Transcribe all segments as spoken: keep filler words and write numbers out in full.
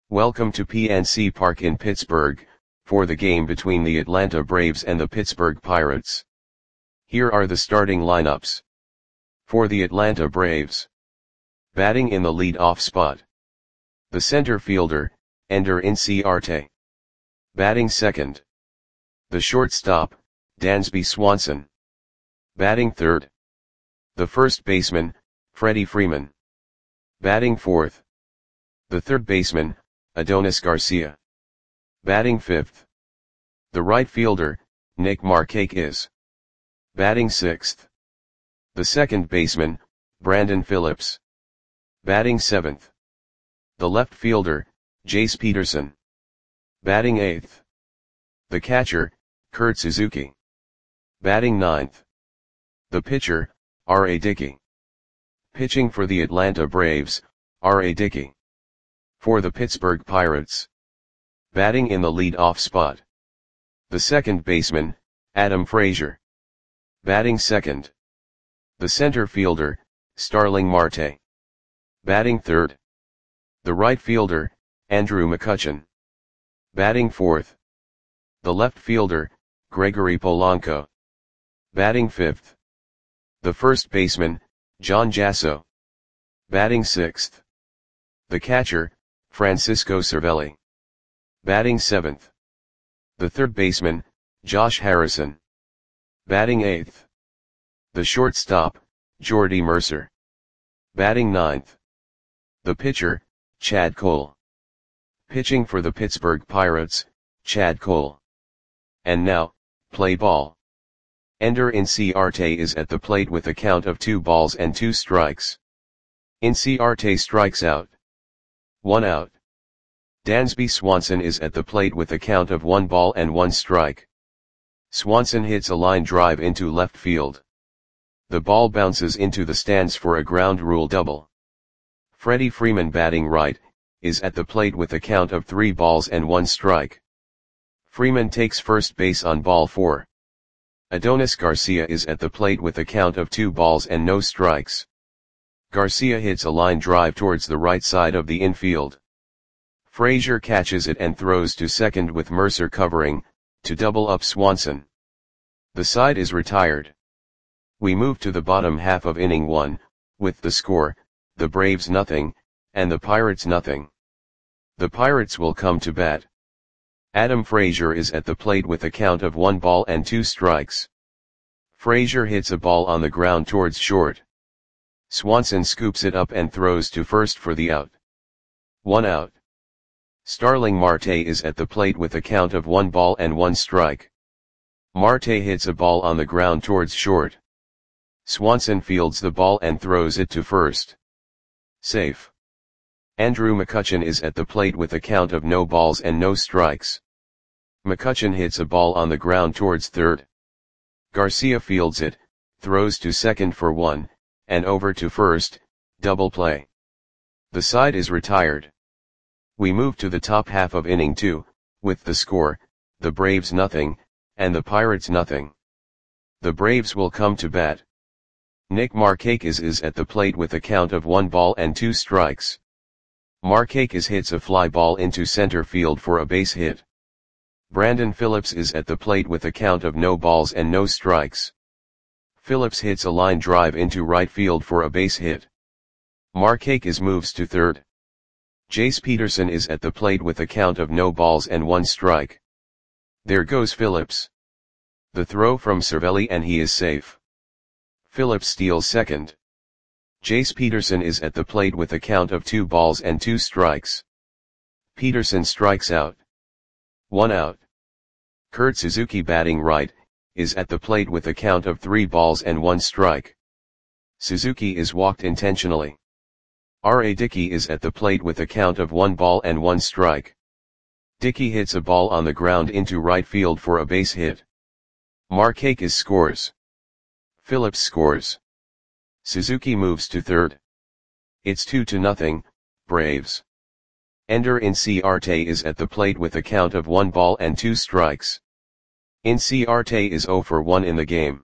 Welcome to P N C Park in Pittsburgh, for the game between the Atlanta Braves and the Pittsburgh Pirates. Here are the starting lineups. For the Atlanta Braves. Batting in the lead-off spot. The center fielder, Ender Inciarte. Batting second. The shortstop, Dansby Swanson. Batting third. The first baseman, Freddie Freeman. Batting fourth. The third baseman, Adonis Garcia. Batting fifth. The right fielder, Nick Markakis. Batting sixth. The second baseman, Brandon Phillips. Batting seventh. The left fielder, Jace Peterson. Batting eighth. The catcher, Kurt Suzuki. Batting ninth. The pitcher, R A Dickey. Pitching for the Atlanta Braves, R A Dickey. For the Pittsburgh Pirates. Batting in the lead-off spot. The second baseman, Adam Frazier. Batting second. The center fielder, Starling Marte. Batting third. The right fielder, Andrew McCutchen. Batting fourth. The left fielder, Gregory Polanco. Batting fifth. The first baseman, John Jasso. Batting sixth. The catcher, Francisco Cervelli. Batting seventh. The third baseman, Josh Harrison. Batting eighth. The shortstop, Jordy Mercer. Batting ninth. The pitcher, Chad Cole. Pitching for the Pittsburgh Pirates, Chad Cole. And now, play ball. Ender Inciarte is at the plate with a count of two balls and two strikes. Inciarte strikes out. One out. Dansby Swanson is at the plate with a count of one ball and one strike. Swanson hits a line drive into left field. The ball bounces into the stands for a ground rule double. Freddie Freeman, batting right, is at the plate with a count of three balls and one strike. Freeman takes first base on ball four. Adonis Garcia is at the plate with a count of two balls and no strikes. Garcia hits a line drive towards the right side of the infield. Frazier catches it and throws to second with Mercer covering, to double up Swanson. The side is retired. We move to the bottom half of inning one, with the score, the Braves nothing, and the Pirates nothing. The Pirates will come to bat. Adam Frazier is at the plate with a count of one ball and two strikes. Frazier hits a ball on the ground towards short. Swanson scoops it up and throws to first for the out. One out. Starling Marte is at the plate with a count of one ball and one strike. Marte hits a ball on the ground towards short. Swanson fields the ball and throws it to first. Safe. Andrew McCutchen is at the plate with a count of no balls and no strikes. McCutchen hits a ball on the ground towards third. Garcia fields it, throws to second for one, and over to first, double play. The side is retired. We move to the top half of inning two, with the score, the Braves nothing, and the Pirates nothing. The Braves will come to bat. Nick Markakis is at the plate with a count of one ball and two strikes. Markakis hits a fly ball into center field for a base hit. Brandon Phillips is at the plate with a count of no balls and no strikes. Phillips hits a line drive into right field for a base hit. Markakis moves to third. Jace Peterson is at the plate with a count of no balls and one strike. There goes Phillips. The throw from Cervelli and he is safe. Phillips steals second. Jace Peterson is at the plate with a count of two balls and two strikes. Peterson strikes out. One out. Kurt Suzuki, batting right, is at the plate with a count of three balls and one strike. Suzuki is walked intentionally. R A Dickey is at the plate with a count of one ball and one strike. Dickey hits a ball on the ground into right field for a base hit. Markakis scores. Phillips scores. Suzuki moves to third. It's two to nothing, Braves. Ender Inciarte is at the plate with a count of one ball and two strikes. Inciarte is zero for one in the game.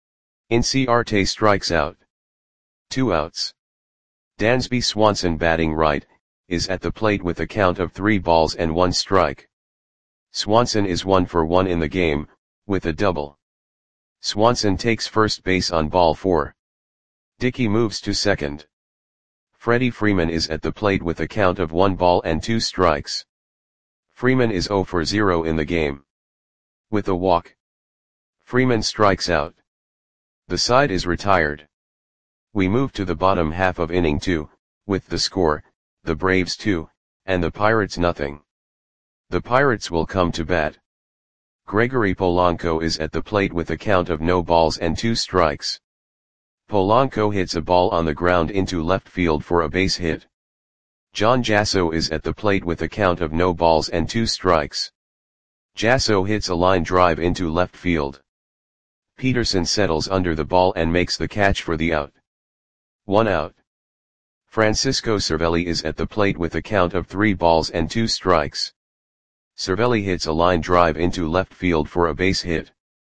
Inciarte strikes out. Two outs. Dansby Swanson, batting right, is at the plate with a count of three balls and one strike. Swanson is one for one in the game, with a double. Swanson takes first base on ball four. Dickey moves to second. Freddie Freeman is at the plate with a count of one ball and two strikes. Freeman is zero for zero in the game. With a walk, Freeman strikes out. The side is retired. We move to the bottom half of inning two, with the score, the Braves two, and the Pirates nothing. The Pirates will come to bat. Gregory Polanco is at the plate with a count of no balls and two strikes. Polanco hits a ball on the ground into left field for a base hit. John Jasso is at the plate with a count of no balls and two strikes. Jasso hits a line drive into left field. Peterson settles under the ball and makes the catch for the out. One out. Francisco Cervelli is at the plate with a count of three balls and two strikes. Cervelli hits a line drive into left field for a base hit.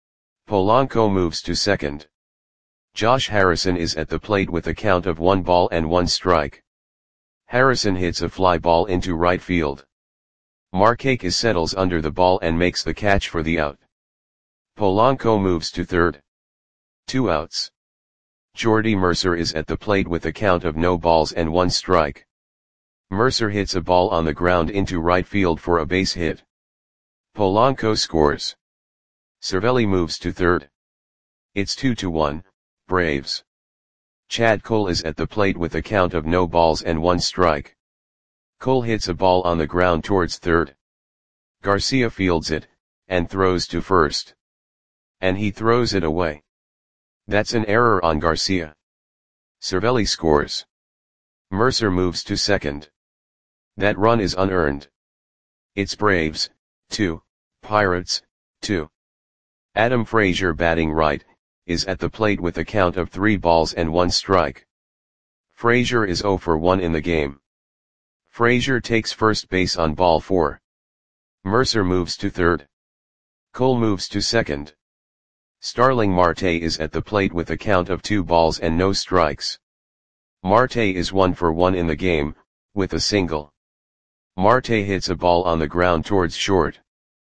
Polanco moves to second. Josh Harrison is at the plate with a count of one ball and one strike. Harrison hits a fly ball into right field. Markakis settles under the ball and makes the catch for the out. Polanco moves to third. Two outs. Jordy Mercer is at the plate with a count of no balls and one strike. Mercer hits a ball on the ground into right field for a base hit. Polanco scores. Cervelli moves to third. It's two to one, Braves. Chad Cole is at the plate with a count of no balls and one strike. Cole hits a ball on the ground towards third. Garcia fields it, and throws to first. And he throws it away. That's an error on Garcia. Cervelli scores. Mercer moves to second. That run is unearned. It's Braves, two, Pirates, two. Adam Frazier batting right, is at the plate with a count of three balls and one strike. Frazier is zero for one in the game. Frazier takes first base on ball four. Mercer moves to third. Cole moves to second. Starling Marte is at the plate with a count of two balls and no strikes. Marte is one for one in the game, with a single. Marte hits a ball on the ground towards short.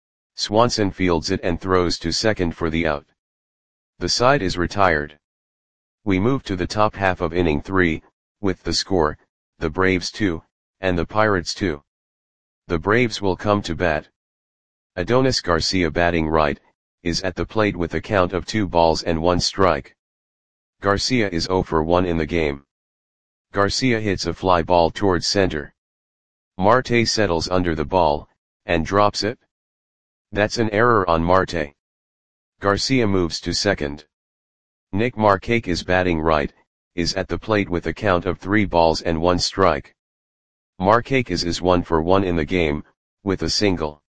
Swanson fields it and throws to second for the out. The side is retired. We move to the top half of inning three, with the score, the Braves two, and the Pirates two. The Braves will come to bat. Adonis Garcia batting right, is at the plate with a count of two balls and one strike. Garcia is zero for one in the game. Garcia hits a fly ball towards center. Marte settles under the ball, and drops it. That's an error on Marte. Garcia moves to second. Nick Markakis batting right, is at the plate with a count of three balls and one strike. Markakis is one for one in the game, with a single.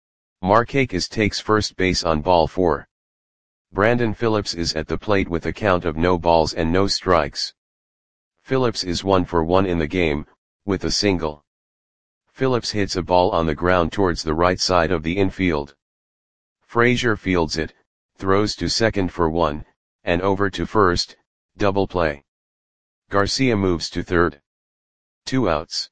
Markakis takes first base on ball four. Brandon Phillips is at the plate with a count of no balls and no strikes. Phillips is one for one in the game, with a single. Phillips hits a ball on the ground towards the right side of the infield. Frazier fields it, throws to second for one, and over to first, double play. Garcia moves to third. Two outs.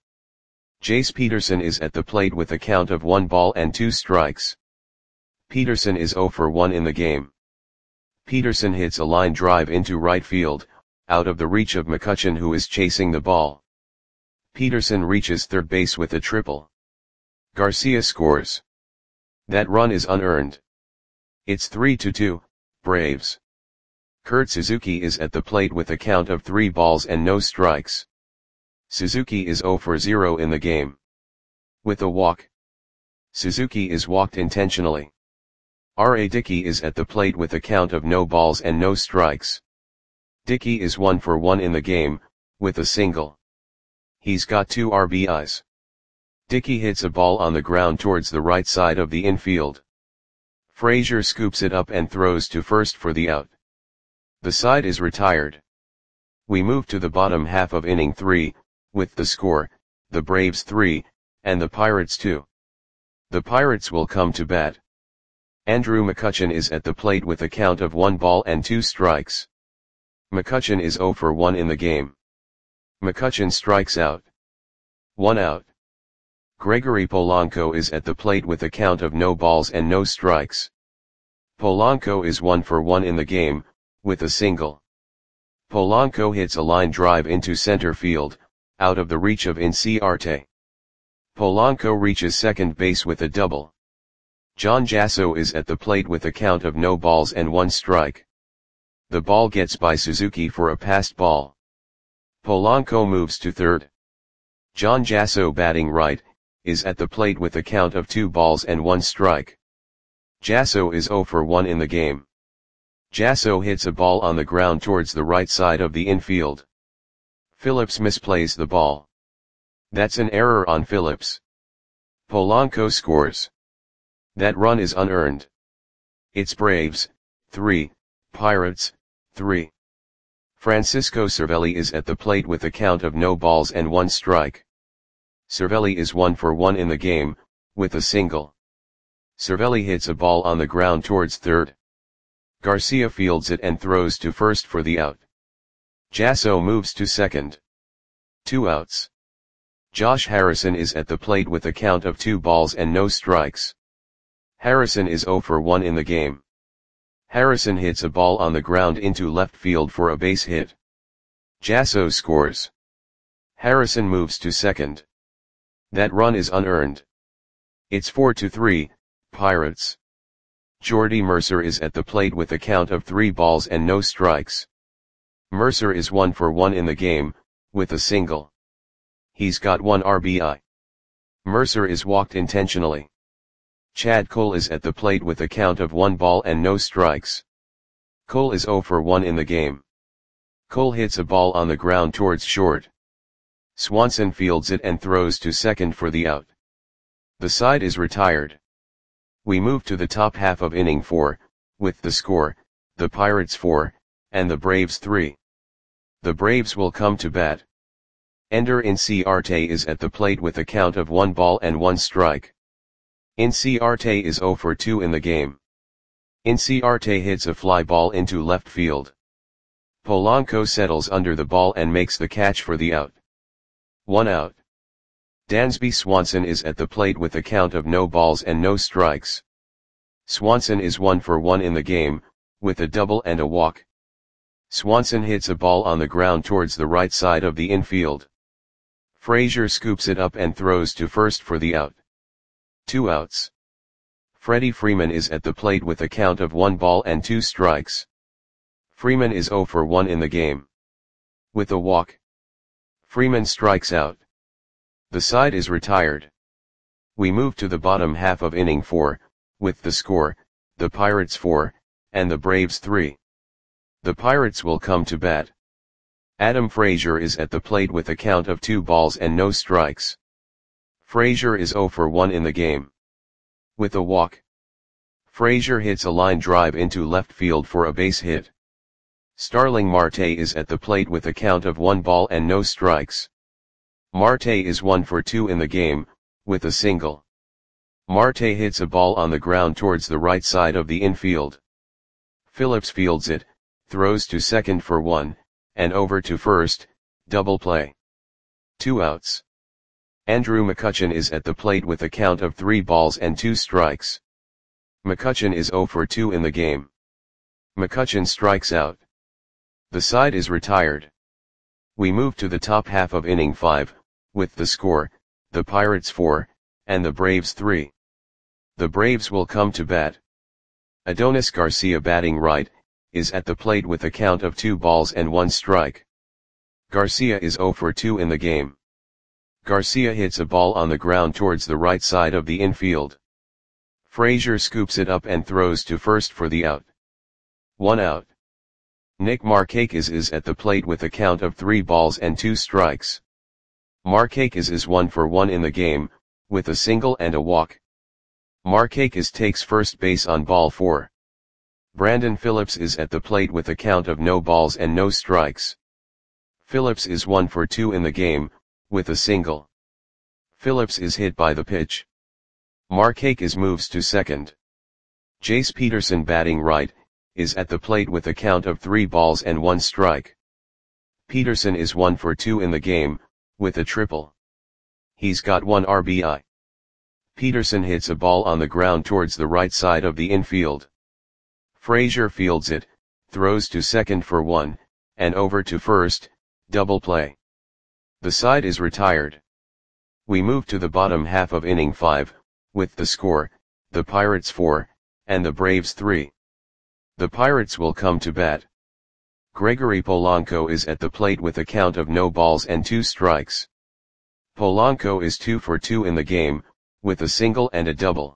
Jace Peterson is at the plate with a count of one ball and two strikes. Peterson is zero for one in the game. Peterson hits a line drive into right field, out of the reach of McCutchen who is chasing the ball. Peterson reaches third base with a triple. Garcia scores. That run is unearned. It's three to two, Braves. Kurt Suzuki is at the plate with a count of three balls and no strikes. Suzuki is zero for zero in the game. With a walk. Suzuki is walked intentionally. R A Dickey is at the plate with a count of no balls and no strikes. Dickey is one for one in the game, with a single. He's got two R B Is. Dickey hits a ball on the ground towards the right side of the infield. Frazier scoops it up and throws to first for the out. The side is retired. We move to the bottom half of inning three, with the score, the Braves three, and the Pirates two. The Pirates will come to bat. Andrew McCutchen is at the plate with a count of one ball and two strikes. McCutchen is zero for one in the game. McCutchen strikes out. one out. Gregory Polanco is at the plate with a count of no balls and no strikes. Polanco is one for one in the game, with a single. Polanco hits a line drive into center field, out of the reach of Inciarte. Polanco reaches second base with a double. John Jasso is at the plate with a count of no balls and one strike. The ball gets by Suzuki for a passed ball. Polanco moves to third. John Jasso, batting right, is at the plate with a count of two balls and one strike. Jasso is zero for one in the game. Jasso hits a ball on the ground towards the right side of the infield. Phillips misplays the ball. That's an error on Phillips. Polanco scores. That run is unearned. It's Braves, three, Pirates, three. Francisco Cervelli is at the plate with a count of no balls and one strike. Cervelli is one for one in the game, with a single. Cervelli hits a ball on the ground towards third. Garcia fields it and throws to first for the out. Jasso moves to second. Two outs. Josh Harrison is at the plate with a count of two balls and no strikes. Harrison is zero for one in the game. Harrison hits a ball on the ground into left field for a base hit. Jasso scores. Harrison moves to second. That run is unearned. It's four to three, Pirates. Jordy Mercer is at the plate with a count of three balls and no strikes. Mercer is one for one in the game, with a single. He's got one R B I. Mercer is walked intentionally. Chad Cole is at the plate with a count of one ball and no strikes. Cole is zero for one in the game. Cole hits a ball on the ground towards short. Swanson fields it and throws to second for the out. The side is retired. We move to the top half of inning four, with the score, the Pirates four, and the Braves three. The Braves will come to bat. Ender Inciarte is at the plate with a count of one ball and one strike. Inciarte is zero for two in the game. Inciarte hits a fly ball into left field. Polanco settles under the ball and makes the catch for the out. One out. Dansby Swanson is at the plate with a count of no balls and no strikes. Swanson is one for one in the game, with a double and a walk. Swanson hits a ball on the ground towards the right side of the infield. Frazier scoops it up and throws to first for the out. Two outs. Freddie Freeman is at the plate with a count of one ball and two strikes. Freeman is zero for one in the game. With a walk. Freeman strikes out. The side is retired. We move to the bottom half of inning four, with the score, the Pirates four, and the Braves three. The Pirates will come to bat. Adam Frazier is at the plate with a count of two balls and no strikes. Frazier is zero for one in the game. With a walk. Frazier hits a line drive into left field for a base hit. Starling Marte is at the plate with a count of one ball and no strikes. Marte is one for two in the game, with a single. Marte hits a ball on the ground towards the right side of the infield. Phillips fields it, throws to second for one, and over to first, double play. Two outs. Andrew McCutchen is at the plate with a count of three balls and two strikes. McCutchen is zero for two in the game. McCutchen strikes out. The side is retired. We move to the top half of inning five, with the score, the Pirates four, and the Braves three. The Braves will come to bat. Adonis Garcia, batting right, is at the plate with a count of two balls and one strike. Garcia is zero for two in the game. Garcia hits a ball on the ground towards the right side of the infield. Frazier scoops it up and throws to first for the out. One out. Nick Markakis is at the plate with a count of three balls and two strikes. Markakis is one for one in the game, with a single and a walk. Markakis takes first base on ball four. Brandon Phillips is at the plate with a count of no balls and no strikes. Phillips is one for two in the game, with a single. Phillips is hit by the pitch. Markakis moves to second. Jace Peterson, batting right, is at the plate with a count of three balls and one strike. Peterson is one for two in the game, with a triple. He's got one R B I. Peterson hits a ball on the ground towards the right side of the infield. Frazier fields it, throws to second for one, and over to first, double play. The side is retired. We move to the bottom half of inning five, with the score, the Pirates four, and the Braves three. The Pirates will come to bat. Gregory Polanco is at the plate with a count of no balls and two strikes. Polanco is two for two in the game, with a single and a double.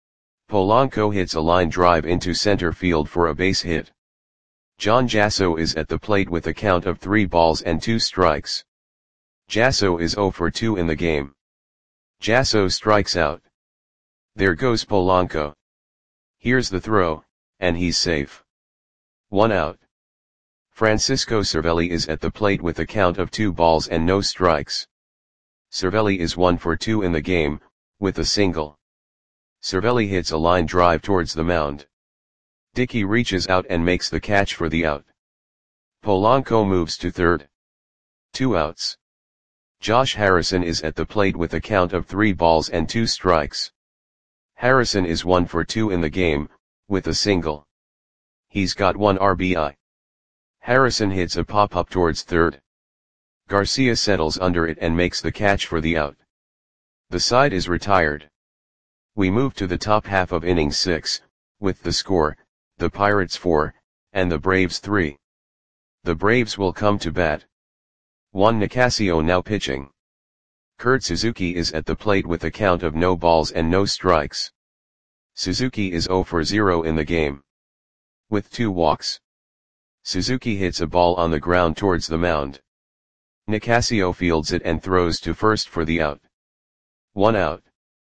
Polanco hits a line drive into center field for a base hit. John Jasso is at the plate with a count of three balls and two strikes. Jasso is zero for two in the game. Jasso strikes out. There goes Polanco. Here's the throw, and he's safe. One out. Francisco Cervelli is at the plate with a count of two balls and no strikes. Cervelli is one for two in the game, with a single. Cervelli hits a line drive towards the mound. Dickey reaches out and makes the catch for the out. Polanco moves to third. Two outs. Josh Harrison is at the plate with a count of three balls and two strikes. Harrison is one for two in the game, with a single. He's got one R B I. Harrison hits a pop-up towards third. Garcia settles under it and makes the catch for the out. The side is retired. We move to the top half of inning six, with the score, the Pirates four, and the Braves three. The Braves will come to bat. Juan Nicasio now pitching. Kurt Suzuki is at the plate with a count of no balls and no strikes. Suzuki is zero for zero in the game. With two walks. Suzuki hits a ball on the ground towards the mound. Nicasio fields it and throws to first for the out. One out.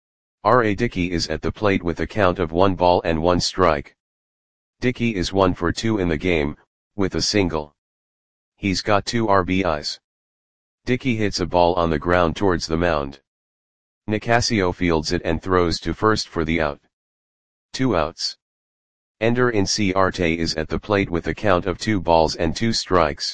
R A Dickey is at the plate with a count of one ball and one strike. Dickey is one for two in the game, with a single. He's got two R B Is. Dickey hits a ball on the ground towards the mound. Nicasio fields it and throws to first for the out. Two outs. Ender Inciarte is at the plate with a count of two balls and two strikes.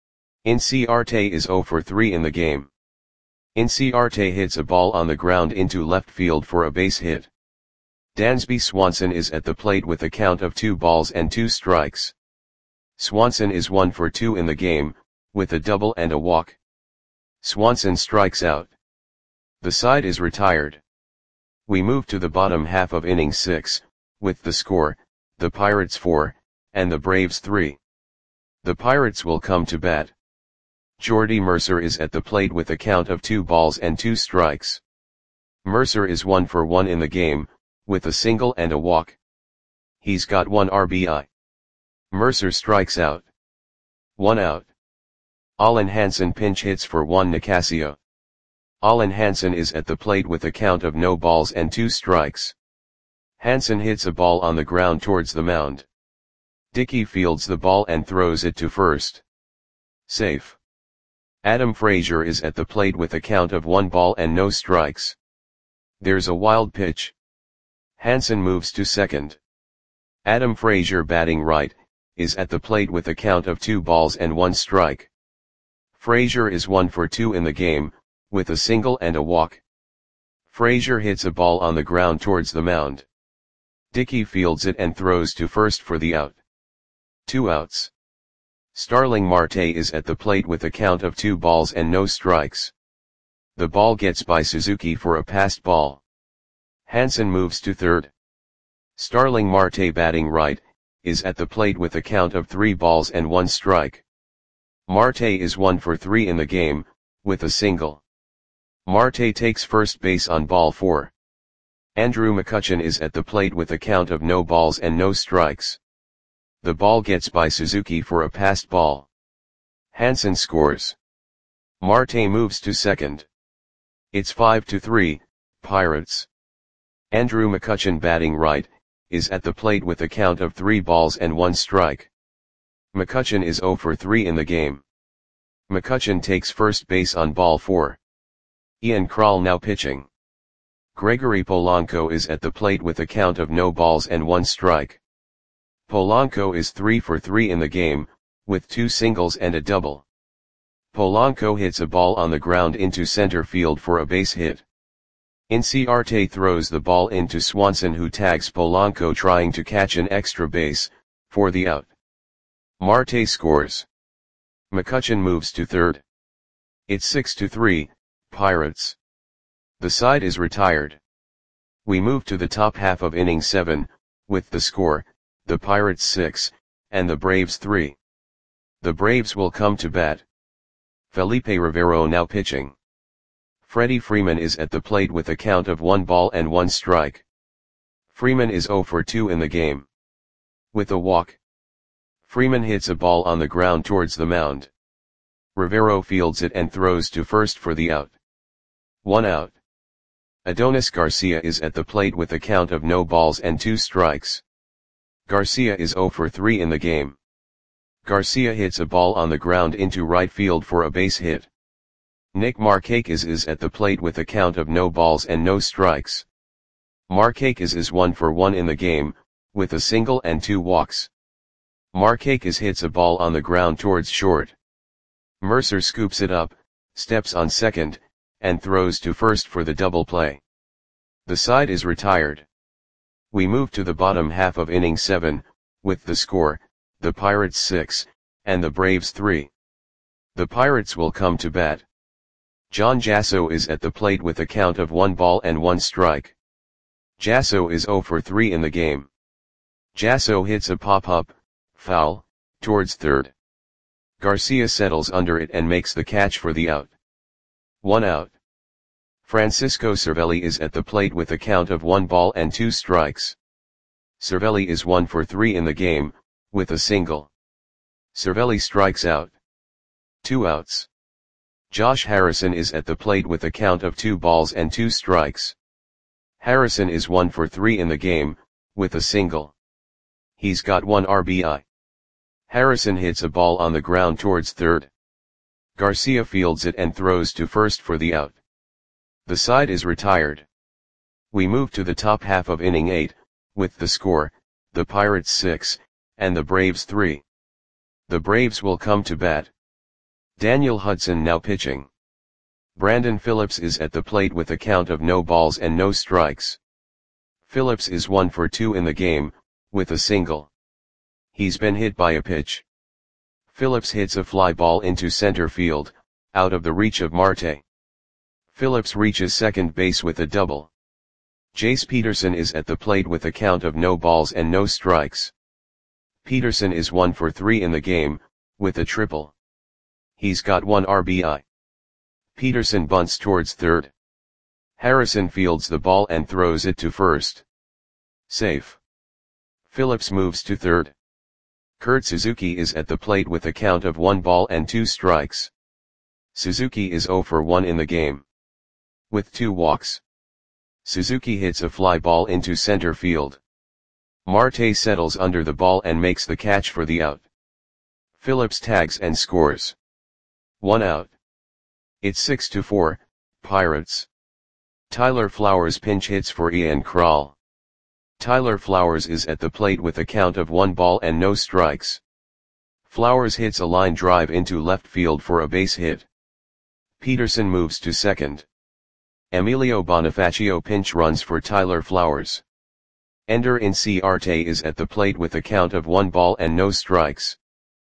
Inciarte is zero for three in the game. Inciarte hits a ball on the ground into left field for a base hit. Dansby Swanson is at the plate with a count of two balls and two strikes. Swanson is one for two in the game, with a double and a walk. Swanson strikes out. The side is retired. We move to the bottom half of inning six, with the score, the Pirates four, and the Braves three. The Pirates will come to bat. Jordy Mercer is at the plate with a count of two balls and two strikes. Mercer is one for one in the game, with a single and a walk. He's got one R B I. Mercer strikes out. One out. Alan Hansen pinch hits for Juan Nicasio. Alan Hansen is at the plate with a count of no balls and two strikes. Hansen hits a ball on the ground towards the mound. Dickey fields the ball and throws it to first. Safe. Adam Frazier is at the plate with a count of one ball and no strikes. There's a wild pitch. Hansen moves to second. Adam Frazier, batting right, is at the plate with a count of two balls and one strike. Frazier is one for two in the game, with a single and a walk. Frazier hits a ball on the ground towards the mound. Dickey fields it and throws to first for the out. Two outs. Starling Marte is at the plate with a count of two balls and no strikes. The ball gets by Suzuki for a passed ball. Hansen moves to third. Starling Marte, batting right, is at the plate with a count of three balls and one strike. Marte is one for three in the game, with a single. Marte takes first base on ball four. Andrew McCutchen is at the plate with a count of no balls and no strikes. The ball gets by Suzuki for a passed ball. Hansen scores. Marte moves to second. It's five to three, Pirates. Andrew McCutchen, batting right, is at the plate with a count of three balls and one strike. McCutchen is zero for three in the game. McCutchen takes first base on ball four. Ian Krall now pitching. Gregory Polanco is at the plate with a count of no balls and one strike. Polanco is three for three in the game, with two singles and a double. Polanco hits a ball on the ground into center field for a base hit. Inciarte throws the ball into Swanson, who tags Polanco trying to catch an extra base, for the out. Marte scores. McCutchen moves to third. It's six to three, Pirates. The side is retired. We move to the top half of inning seven, with the score, the Pirates six, and the Braves three. The Braves will come to bat. Felipe Rivero now pitching. Freddie Freeman is at the plate with a count of one ball and one strike. Freeman is oh for two in the game. With a walk. Freeman hits a ball on the ground towards the mound. Rivero fields it and throws to first for the out. One out. Adonis Garcia is at the plate with a count of no balls and two strikes. Garcia is oh for three in the game. Garcia hits a ball on the ground into right field for a base hit. Nick Markakis is at the plate with a count of no balls and no strikes. Markakis is one for one in the game, with a single and two walks. Markakis hits a ball on the ground towards short. Mercer scoops it up, steps on second, and throws to first for the double play. The side is retired. We move to the bottom half of inning seven, with the score, the Pirates six, and the Braves three. The Pirates will come to bat. John Jasso is at the plate with a count of one ball and one strike. Jasso is oh for three in the game. Jasso hits a pop-up, foul, towards third. Garcia settles under it and makes the catch for the out. One out. Francisco Cervelli is at the plate with a count of one ball and two strikes. Cervelli is one for three in the game, with a single. Cervelli strikes out. Two outs. Josh Harrison is at the plate with a count of two balls and two strikes. Harrison is one for three in the game, with a single. He's got one R B I. Harrison hits a ball on the ground towards third. Garcia fields it and throws to first for the out. The side is retired. We move to the top half of inning eight, with the score, the Pirates six, and the Braves three. The Braves will come to bat. Daniel Hudson now pitching. Brandon Phillips is at the plate with a count of no balls and no strikes. Phillips is one for two in the game, with a single. He's been hit by a pitch. Phillips hits a fly ball into center field, out of the reach of Marte. Phillips reaches second base with a double. Jace Peterson is at the plate with a count of no balls and no strikes. Peterson is one for three in the game, with a triple. He's got one R B I. Peterson bunts towards third. Harrison fields the ball and throws it to first. Safe. Phillips moves to third. Kurt Suzuki is at the plate with a count of one ball and two strikes. Suzuki is oh for one in the game. With two walks. Suzuki hits a fly ball into center field. Marte settles under the ball and makes the catch for the out. Phillips tags and scores. One out. It's six to four, Pirates. Tyler Flowers pinch hits for Ian Krall. Tyler Flowers is at the plate with a count of one ball and no strikes. Flowers hits a line drive into left field for a base hit. Peterson moves to second. Emilio Bonifacio pinch runs for Tyler Flowers. Ender Inciarte is at the plate with a count of one ball and no strikes.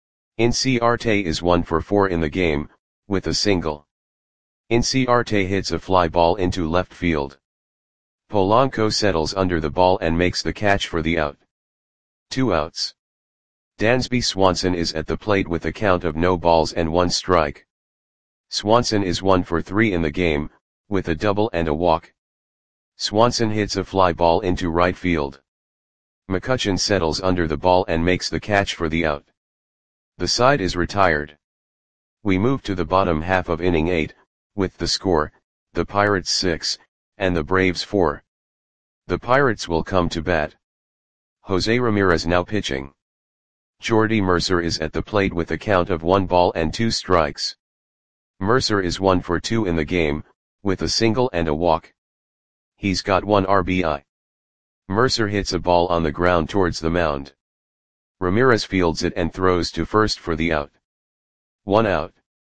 Inciarte is one for four in the game, with a single. Inciarte hits a fly ball into left field. Polanco settles under the ball and makes the catch for the out. Two outs. Dansby Swanson is at the plate with a count of no balls and one strike. Swanson is one for three in the game, with a double and a walk. Swanson hits a fly ball into right field. McCutchen settles under the ball and makes the catch for the out. The side is retired. We move to the bottom half of inning eight, with the score, the Pirates six, and the Braves four. The Pirates will come to bat. Jose Ramirez now pitching. Jordy Mercer is at the plate with a count of one ball and two strikes. Mercer is one for two in the game, with a single and a walk. He's got one R B I. Mercer hits a ball on the ground towards the mound. Ramirez fields it and throws to first for the out. One out.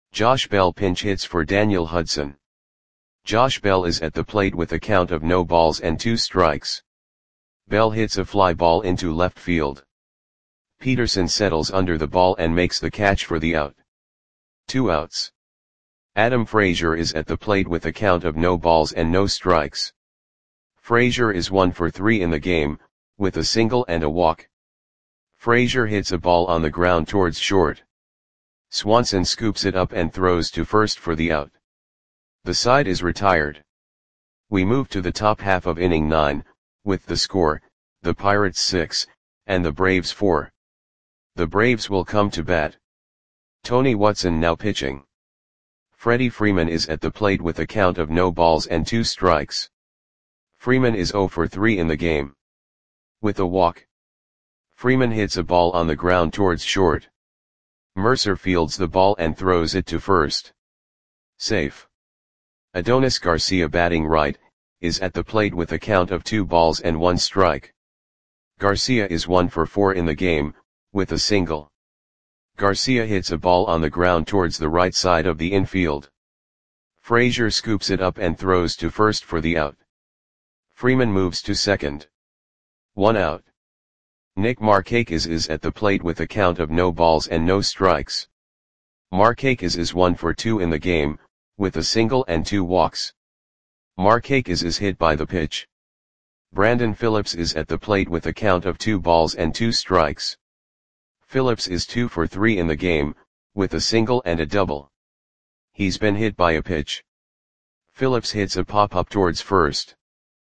Josh Bell pinch hits for Daniel Hudson. Josh Bell is at the plate with a count of no balls and two strikes. Bell hits a fly ball into left field. Peterson settles under the ball and makes the catch for the out. Two outs. Adam Frazier is at the plate with a count of no balls and no strikes. Frazier is one for three in the game, with a single and a walk. Frazier hits a ball on the ground towards short. Swanson scoops it up and throws to first for the out. The side is retired. We move to the top half of inning nine, with the score, the Pirates six, and the Braves four. The Braves will come to bat. Tony Watson now pitching. Freddie Freeman is at the plate with a count of no balls and two strikes. Freeman is zero for three in the game. With a walk. Freeman hits a ball on the ground towards short. Mercer fields the ball and throws it to first. Safe. Adonis Garcia, batting right, is at the plate with a count of two balls and one strike. Garcia is one for four in the game, with a single. Garcia hits a ball on the ground towards the right side of the infield. Frazier scoops it up and throws to first for the out. Freeman moves to second. One out. Nick Markakis is at the plate with a count of no balls and no strikes. Markakis is one for two in the game, with a single and two walks. Markakis is hit by the pitch. Brandon Phillips is at the plate with a count of two balls and two strikes. Phillips is two for three in the game, with a single and a double. He's been hit by a pitch. Phillips hits a pop-up towards first.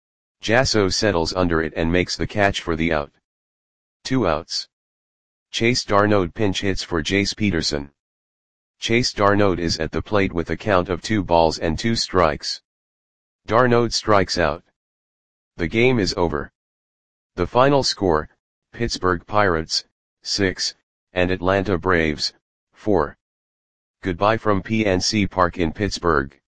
Jasso settles under it and makes the catch for the out. Two outs. Chase Darnode pinch hits for Jace Peterson. Chase Darnode is at the plate with a count of two balls and two strikes. Darnode strikes out. The game is over. The final score, Pittsburgh Pirates, six, and Atlanta Braves, four. Goodbye from P N C Park in Pittsburgh.